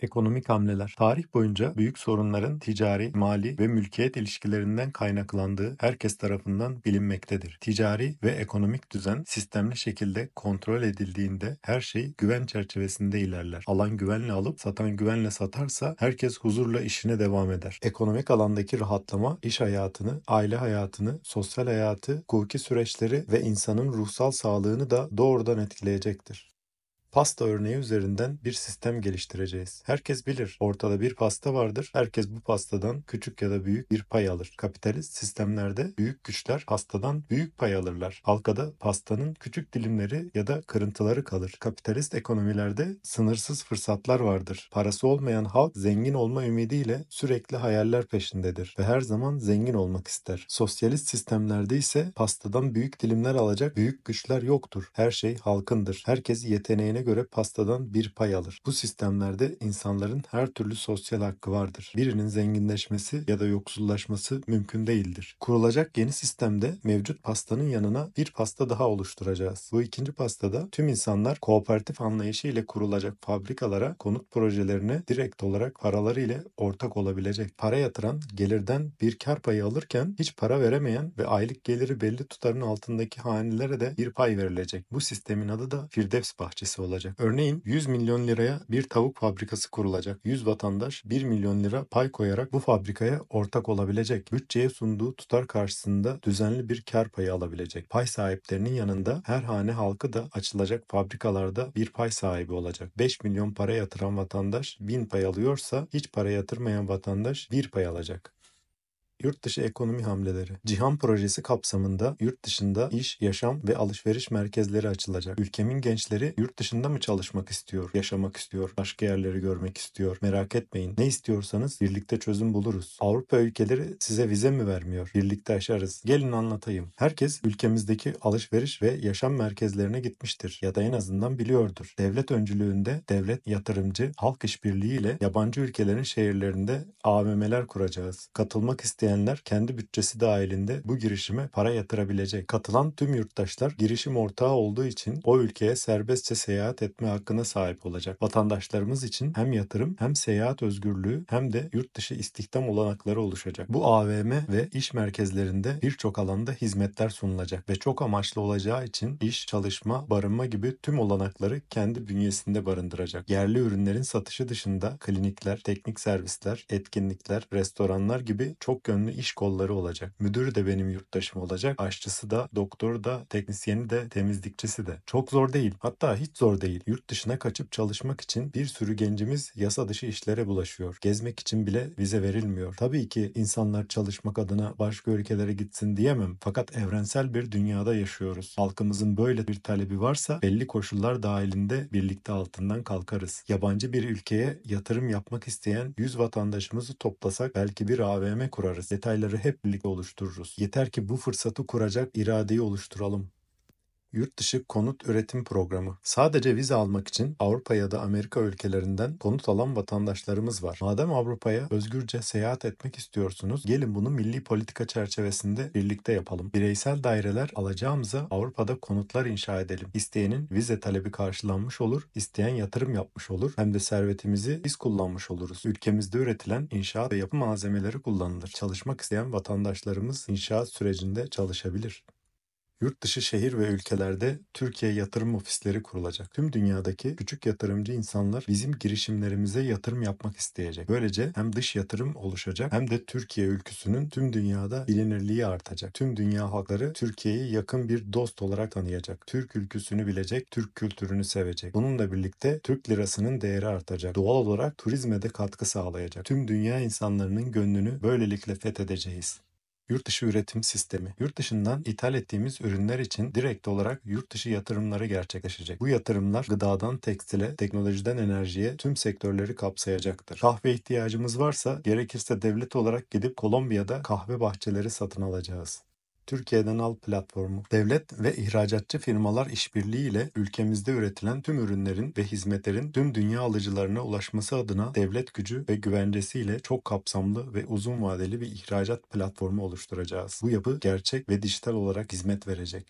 Ekonomik hamleler. Tarih boyunca büyük sorunların ticari, mali ve mülkiyet ilişkilerinden kaynaklandığı herkes tarafından bilinmektedir. Ticari ve ekonomik düzen sistemli şekilde kontrol edildiğinde her şey güven çerçevesinde ilerler. Alan güvenle alıp satan güvenle satarsa herkes huzurla işine devam eder. Ekonomik alandaki rahatlama iş hayatını, aile hayatını, sosyal hayatı, hukuki süreçleri ve insanın ruhsal sağlığını da doğrudan etkileyecektir. Pasta örneği üzerinden bir sistem geliştireceğiz. Herkes bilir, ortada bir pasta vardır. Herkes bu pastadan küçük ya da büyük bir pay alır. Kapitalist sistemlerde büyük güçler pastadan büyük pay alırlar. Halkada pastanın küçük dilimleri ya da kırıntıları kalır. Kapitalist ekonomilerde sınırsız fırsatlar vardır. Parası olmayan halk zengin olma ümidiyle sürekli hayaller peşindedir ve her zaman zengin olmak ister. Sosyalist sistemlerde ise pastadan büyük dilimler alacak büyük güçler yoktur. Her şey halkındır. Herkes yeteneğine göre pastadan bir pay alır. Bu sistemlerde insanların her türlü sosyal hakkı vardır. Birinin zenginleşmesi ya da yoksullaşması mümkün değildir. Kurulacak yeni sistemde mevcut pastanın yanına bir pasta daha oluşturacağız. Bu ikinci pastada tüm insanlar kooperatif anlayışı ile kurulacak fabrikalara, konut projelerine direkt olarak paraları ile ortak olabilecek. Para yatıran gelirden bir kar payı alırken hiç para veremeyen ve aylık geliri belli tutarın altındaki hanelere de bir pay verilecek. Bu sistemin adı da Firdevs bahçesi olacak. Örneğin 100 milyon liraya bir tavuk fabrikası kurulacak. 100 vatandaş 1 milyon lira pay koyarak bu fabrikaya ortak olabilecek. Bütçeye sunduğu tutar karşısında düzenli bir kar payı alabilecek. Pay sahiplerinin yanında her hane halkı da açılacak fabrikalarda bir pay sahibi olacak. 5 milyon para yatıran vatandaş 1000 pay alıyorsa hiç para yatırmayan vatandaş 1 pay alacak. Yurtdışı ekonomi hamleleri. Cihan projesi kapsamında yurt dışında iş, yaşam ve alışveriş merkezleri açılacak. Ülkemin gençleri yurt dışında mı çalışmak istiyor, yaşamak istiyor, başka yerleri görmek istiyor? Merak etmeyin. Ne istiyorsanız birlikte çözüm buluruz. Avrupa ülkeleri size vize mi vermiyor? Birlikte aşarız. Gelin anlatayım. Herkes ülkemizdeki alışveriş ve yaşam merkezlerine gitmiştir ya da en azından biliyordur. Devlet öncülüğünde devlet, yatırımcı, halk işbirliğiyle yabancı ülkelerin şehirlerinde AVM'ler kuracağız. Katılmak isteyenler kendi bütçesi dahilinde bu girişime para yatırabilecek. Katılan tüm yurttaşlar girişim ortağı olduğu için o ülkeye serbestçe seyahat etme hakkına sahip olacak. Vatandaşlarımız için hem yatırım hem seyahat özgürlüğü hem de yurt dışı istihdam olanakları oluşacak. Bu AVM ve iş merkezlerinde birçok alanda hizmetler sunulacak ve çok amaçlı olacağı için iş, çalışma, barınma gibi tüm olanakları kendi bünyesinde barındıracak. Yerli ürünlerin satışı dışında klinikler, teknik servisler, etkinlikler, restoranlar gibi çok yönlü iş kolları olacak. Müdürü de benim yurttaşım olacak. Aşçısı da, doktoru da, teknisyeni de, temizlikçisi de. Çok zor değil. Hatta hiç zor değil. Yurt dışına kaçıp çalışmak için bir sürü gencimiz yasa dışı işlere bulaşıyor. Gezmek için bile vize verilmiyor. Tabii ki insanlar çalışmak adına başka ülkelere gitsin diyemem. Fakat evrensel bir dünyada yaşıyoruz. Halkımızın böyle bir talebi varsa belli koşullar dahilinde birlikte altından kalkarız. Yabancı bir ülkeye yatırım yapmak isteyen 100 vatandaşımızı toplasak belki bir AVM kurarız. Detayları hep birlikte oluştururuz. Yeter ki bu fırsatı kuracak iradeyi oluşturalım. Yurtdışı konut üretim programı. Sadece vize almak için Avrupa ya da Amerika ülkelerinden konut alan vatandaşlarımız var. Madem Avrupa'ya özgürce seyahat etmek istiyorsunuz, gelin bunu milli politika çerçevesinde birlikte yapalım. Bireysel daireler alacağımıza Avrupa'da konutlar inşa edelim. İsteyenin vize talebi karşılanmış olur, isteyen yatırım yapmış olur. Hem de servetimizi biz kullanmış oluruz. Ülkemizde üretilen inşaat ve yapı malzemeleri kullanılır. Çalışmak isteyen vatandaşlarımız inşaat sürecinde çalışabilir. Yurtdışı şehir ve ülkelerde Türkiye yatırım ofisleri kurulacak. Tüm dünyadaki küçük yatırımcı insanlar bizim girişimlerimize yatırım yapmak isteyecek. Böylece hem dış yatırım oluşacak hem de Türkiye ülküsünün tüm dünyada bilinirliği artacak. Tüm dünya halkları Türkiye'yi yakın bir dost olarak tanıyacak. Türk ülküsünü bilecek, Türk kültürünü sevecek. Bununla birlikte Türk lirasının değeri artacak. Doğal olarak turizme de katkı sağlayacak. Tüm dünya insanlarının gönlünü böylelikle fethedeceğiz. Yurtdışı üretim sistemi. Yurt dışından ithal ettiğimiz ürünler için direkt olarak yurt dışı yatırımları gerçekleşecek. Bu yatırımlar gıdadan tekstile, teknolojiden enerjiye tüm sektörleri kapsayacaktır. Kahve ihtiyacımız varsa gerekirse devlet olarak gidip Kolombiya'da kahve bahçeleri satın alacağız. Türkiye'den Al platformu. Devlet ve ihracatçı firmalar işbirliğiyle ülkemizde üretilen tüm ürünlerin ve hizmetlerin tüm dünya alıcılarına ulaşması adına devlet gücü ve güvencesiyle çok kapsamlı ve uzun vadeli bir ihracat platformu oluşturacağız. Bu yapı gerçek ve dijital olarak hizmet verecek.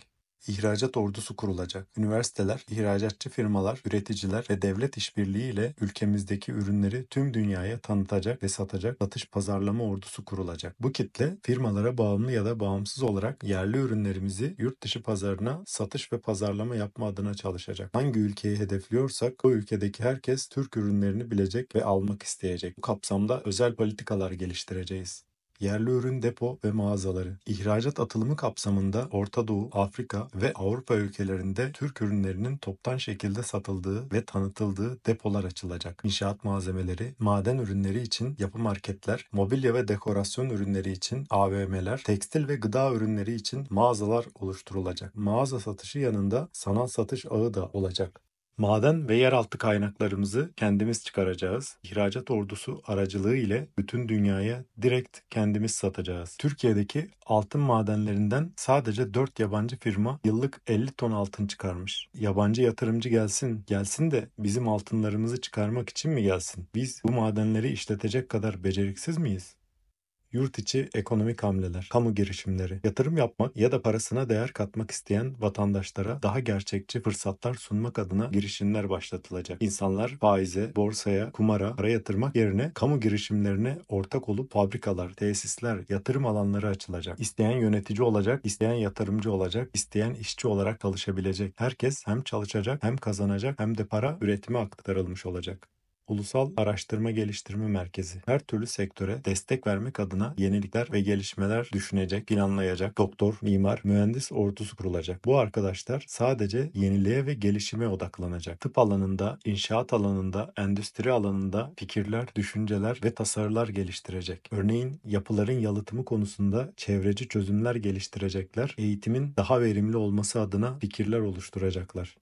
İhracat ordusu kurulacak. Üniversiteler, ihracatçı firmalar, üreticiler ve devlet işbirliğiyle ülkemizdeki ürünleri tüm dünyaya tanıtacak ve satacak satış pazarlama ordusu kurulacak. Bu kitle firmalara bağımlı ya da bağımsız olarak yerli ürünlerimizi yurt dışı pazarına satış ve pazarlama yapma adına çalışacak. Hangi ülkeyi hedefliyorsak o ülkedeki herkes Türk ürünlerini bilecek ve almak isteyecek. Bu kapsamda özel politikalar geliştireceğiz. Yerli ürün depo ve mağazaları. İhracat atılımı kapsamında Orta Doğu, Afrika ve Avrupa ülkelerinde Türk ürünlerinin toptan şekilde satıldığı ve tanıtıldığı depolar açılacak. İnşaat malzemeleri, maden ürünleri için yapı marketler, mobilya ve dekorasyon ürünleri için AVM'ler, tekstil ve gıda ürünleri için mağazalar oluşturulacak. Mağaza satışı yanında sanal satış ağı da olacak. Maden ve yeraltı kaynaklarımızı kendimiz çıkaracağız. İhracat ordusu aracılığı ile bütün dünyaya direkt kendimiz satacağız. Türkiye'deki altın madenlerinden sadece 4 yabancı firma yıllık 50 ton altın çıkarmış. Yabancı yatırımcı gelsin, gelsin de bizim altınlarımızı çıkarmak için mi gelsin? Biz bu madenleri işletecek kadar beceriksiz miyiz? Yurt içi ekonomik hamleler, kamu girişimleri, yatırım yapmak ya da parasına değer katmak isteyen vatandaşlara daha gerçekçi fırsatlar sunmak adına girişimler başlatılacak. İnsanlar faize, borsaya, kumara para yatırmak yerine kamu girişimlerine ortak olup fabrikalar, tesisler, yatırım alanları açılacak. İsteyen yönetici olacak, isteyen yatırımcı olacak, isteyen işçi olarak çalışabilecek. Herkes hem çalışacak, hem kazanacak, hem de para üretime aktarılmış olacak. Ulusal Araştırma Geliştirme Merkezi her türlü sektöre destek vermek adına yenilikler ve gelişmeler düşünecek, planlayacak doktor, mimar, mühendis ordusu kurulacak. Bu arkadaşlar sadece yeniliğe ve gelişime odaklanacak. Tıp alanında, inşaat alanında, endüstri alanında fikirler, düşünceler ve tasarılar geliştirecek. Örneğin yapıların yalıtımı konusunda çevreci çözümler geliştirecekler, eğitimin daha verimli olması adına fikirler oluşturacaklar.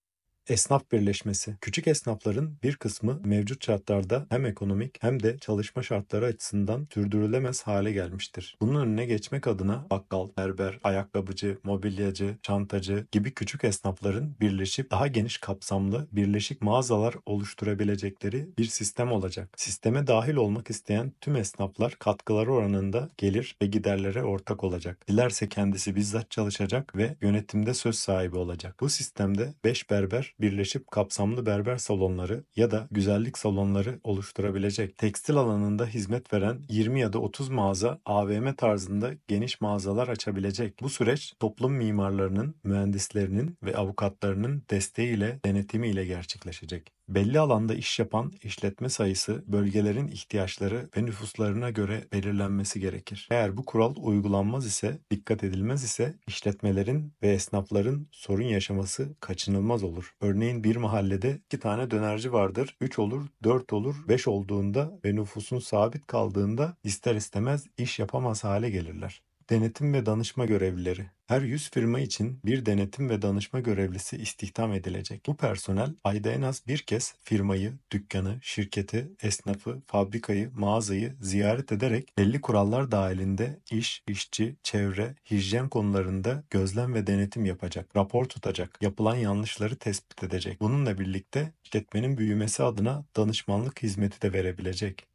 Esnaf birleşmesi. Küçük esnafların bir kısmı mevcut şartlarda hem ekonomik hem de çalışma şartları açısından sürdürülemez hale gelmiştir. Bunun önüne geçmek adına bakkal, berber, ayakkabıcı, mobilyacı, çantacı gibi küçük esnafların birleşip daha geniş kapsamlı birleşik mağazalar oluşturabilecekleri bir sistem olacak. Sisteme dahil olmak isteyen tüm esnaflar katkıları oranında gelir ve giderlere ortak olacak. Dilerse kendisi bizzat çalışacak ve yönetimde söz sahibi olacak. Bu sistemde 5 berber birleşip kapsamlı berber salonları ya da güzellik salonları oluşturabilecek. Tekstil alanında hizmet veren 20 ya da 30 mağaza AVM tarzında geniş mağazalar açabilecek. Bu süreç toplum mimarlarının, mühendislerinin ve avukatlarının desteğiyle, denetimiyle gerçekleşecek. Belli alanda iş yapan işletme sayısı bölgelerin ihtiyaçları ve nüfuslarına göre belirlenmesi gerekir. Eğer bu kural uygulanmaz ise, dikkat edilmez ise işletmelerin ve esnafların sorun yaşaması kaçınılmaz olur. Örneğin bir mahallede 2 tane dönerci vardır, 3 olur, 4 olur, 5 olduğunda ve nüfusun sabit kaldığında ister istemez iş yapamaz hale gelirler. Denetim ve danışma görevlileri. Her 100 firma için bir denetim ve danışma görevlisi istihdam edilecek. Bu personel ayda en az bir kez firmayı, dükkanı, şirketi, esnafı, fabrikayı, mağazayı ziyaret ederek belli kurallar dahilinde iş, işçi, çevre, hijyen konularında gözlem ve denetim yapacak. Rapor tutacak. Yapılan yanlışları tespit edecek. Bununla birlikte işletmenin büyümesi adına danışmanlık hizmeti de verebilecek.